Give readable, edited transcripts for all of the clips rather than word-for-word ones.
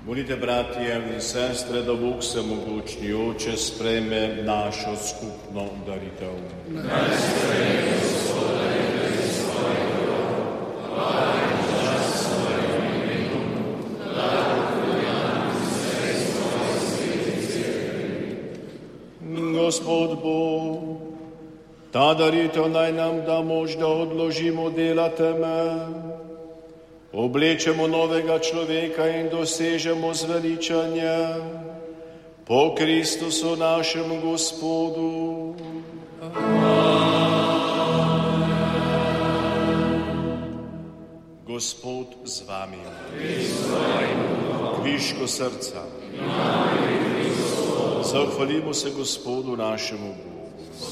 Molite, bratje in sestre, da Bog Vsemogočni Oče sprejme našo skupno daritev. Naj sprejme Gospoda in svojega roda, hvala za svojim imenom, blagoslovlja nam sredstvo sveti cerkvi. Gospod Bog, ta daritev naj nam da moč, da odložimo dela teme, oblečemo novega človeka in dosežemo zveličanje po Kristusu našem Gospodu. Gospod z vami. Kviško srca. Zahvalimo se Gospodu našemu Bogu.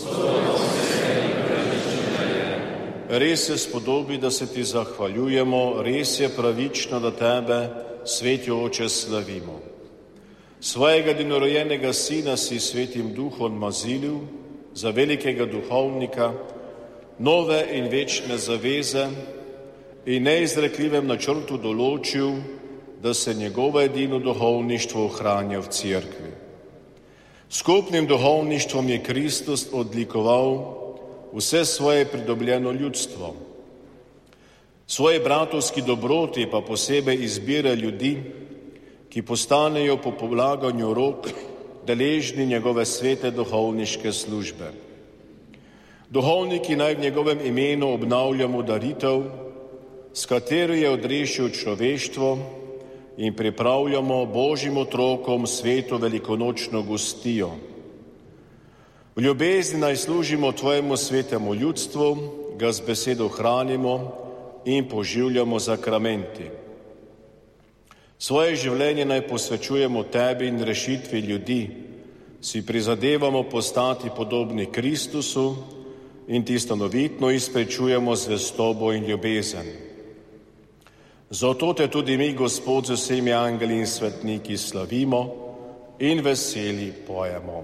Res je spodobi, da se ti zahvaljujemo, res je pravično, da tebe, sveti Oče, slavimo. Svojega edinorojenega Sina si svetim Duhom mazilil za velikega duhovnika, nove in večne zaveze in neizrekljivem načrtu določil, da se njegovo edino duhovništvo ohranja v cerkvi. Skupnim duhovništvom je Kristus odlikoval vse svoje pridobljeno ljudstvo. Svoje bratovski dobroti pa posebej izbira ljudi, ki postanejo po polaganju rok deležni njegove svete duhovniške službe. Duhovniki naj v njegovem imenu obnavljamo daritev, s katero je odrešil človeštvo, in pripravljamo Božjim otrokom sveto velikonočno gostijo. V ljubezni naj služimo tvojemu svetemu ljudstvu, ga z besedo hranimo in poživljamo zakramenti. Svoje življenje naj posvečujemo tebi in rešitvi ljudi, si prizadevamo postati podobni Kristusu in ti stanovitno izprečujemo zvestobo in ljubezen. Zato te tudi mi, Gospod, z vsemi angeli in svetniki slavimo in veseli pojemo.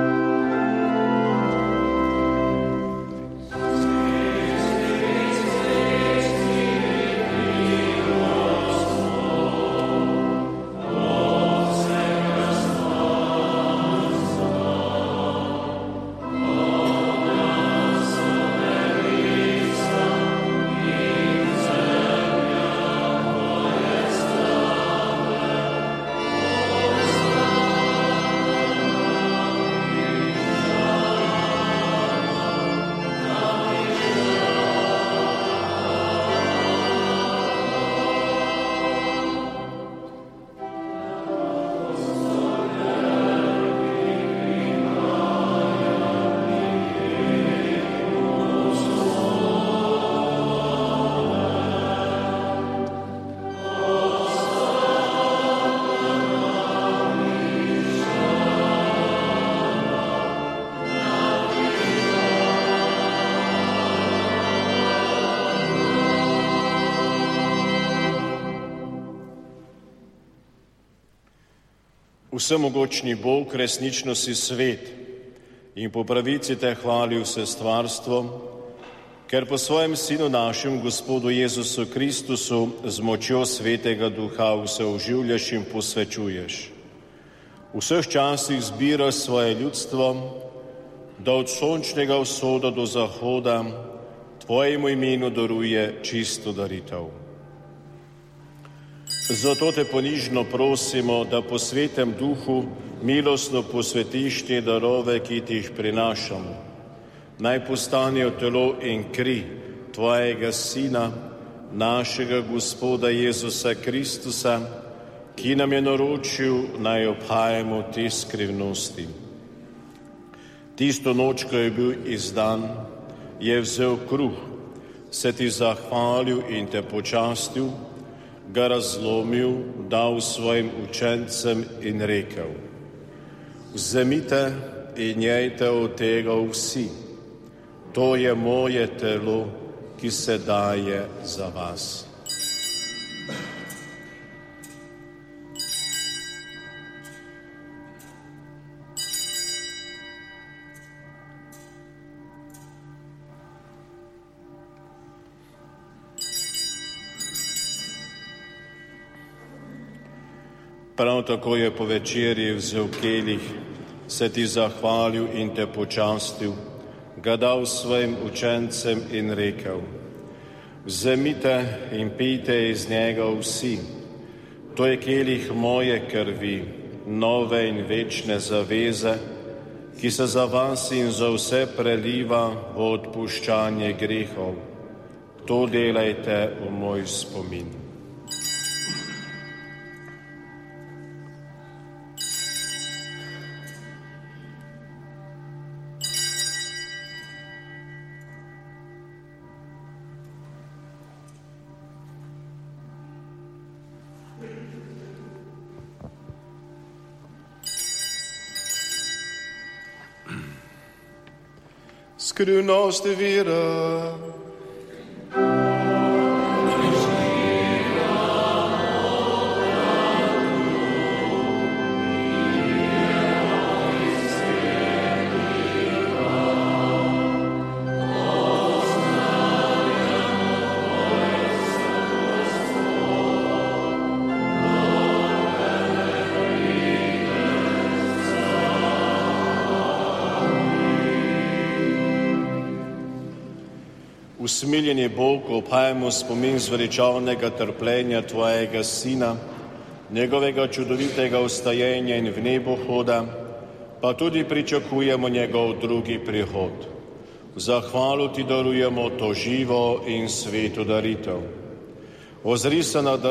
Vsemogočni Bog, resnično si svet in po pravici te hvali vse stvarstvo, ker po svojem Sinu našem Gospodu Jezusu Kristusu z močjo Svetega Duha vse oživljaš in posvečuješ. V vseh časih zbiraš svoje ljudstvo, da od sončnega vzhoda do zahoda tvojemu imenu daruje čisto daritev. Zato te ponižno prosimo, da po Svetem Duhu milostno posvetiš te darove, ki ti jih prinašamo. Naj postanejo telo in kri tvojega Sina, našega Gospoda Jezusa Kristusa, ki nam je naročil, naj obhajamo te skrivnosti. Tisto noč, ko je bil izdan, je vzel kruh, se ti zahvalil in te počastil, ga razlomil, dal svojim učencem in rekel: vzemite in jejte od tega vsi, to je moje telo, ki se daje za vas. Prav tako je po večerji vzel kelih, se ti zahvalil in te počastil, ga dal svojim učencem in rekel: Vzemite in pijte iz njega vsi, to je kelih moje krvi, nove in večne zaveze, ki se za vas in za vse preliva v odpuščanje grehov. To delajte v moj spomin. Skrivnost vira. Usmiljeni Bog, obhajamo spomin zveličavnega trpljenja Tvojega Sina, njegovega čudovitega vstajenja in v nebo hoda, pa tudi pričakujemo njegov drugi prihod. V zahvalu Ti darujemo to živo in sveto daritev. Ozri se na